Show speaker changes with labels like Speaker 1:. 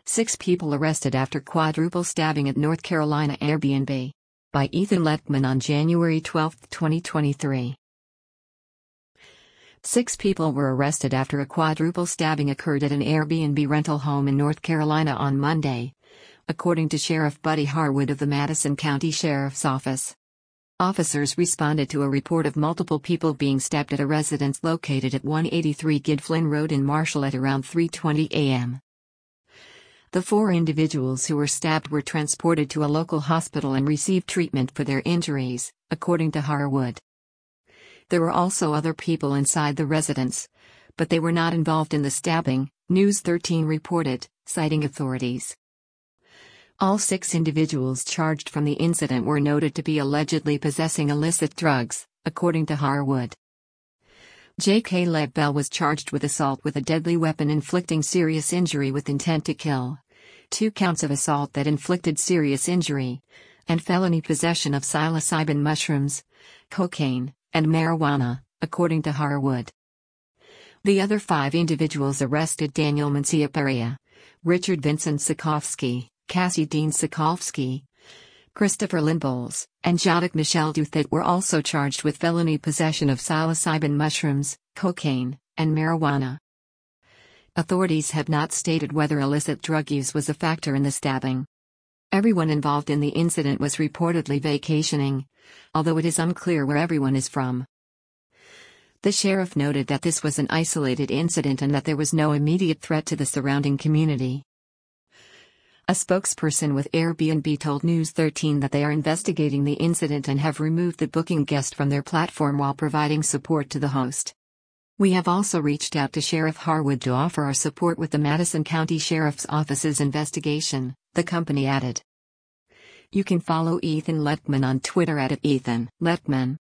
Speaker 1: 6 people arrested after quadruple stabbing at North Carolina Airbnb. By Ethan Letman on January 12, 2023. 6 people were arrested after a quadruple stabbing occurred at an Airbnb rental home in North Carolina on Monday, according to Sheriff Buddy Harwood of the Madison County Sheriff's Office. Officers responded to a report of multiple people being stabbed at a residence located at 183 Gidflynn Road in Marshall at around 3:20 a.m. The 4 individuals who were stabbed were transported to a local hospital and received treatment for their injuries, according to Harwood. There were also other people inside the residence, but they were not involved in the stabbing, News 13 reported, citing authorities. All 6 individuals charged from the incident were noted to be allegedly possessing illicit drugs, according to Harwood. J.K. Leadbell was charged with assault with a deadly weapon inflicting serious injury with intent to kill, 2 counts of assault that inflicted serious injury, and felony possession of psilocybin mushrooms, cocaine, and marijuana, according to Harwood. The other 5 individuals arrested: Daniel Mencia-Perea, Richard Vincent Sokovsky, Cassie Dean Sokovsky, Christopher Lynn Bowles, and Jadok Michelle Duthit were also charged with felony possession of psilocybin mushrooms, cocaine, and marijuana. Authorities have not stated whether illicit drug use was a factor in the stabbing. Everyone involved in the incident was reportedly vacationing, although it is unclear where everyone is from. The sheriff noted that this was an isolated incident and that there was no immediate threat to the surrounding community. A spokesperson with Airbnb told News 13 that they are investigating the incident and have removed the booking guest from their platform while providing support to the host. We have also reached out to Sheriff Harwood to offer our support with the Madison County Sheriff's Office's investigation, the company added. You can follow Ethan Letman on Twitter at @EthanLetman.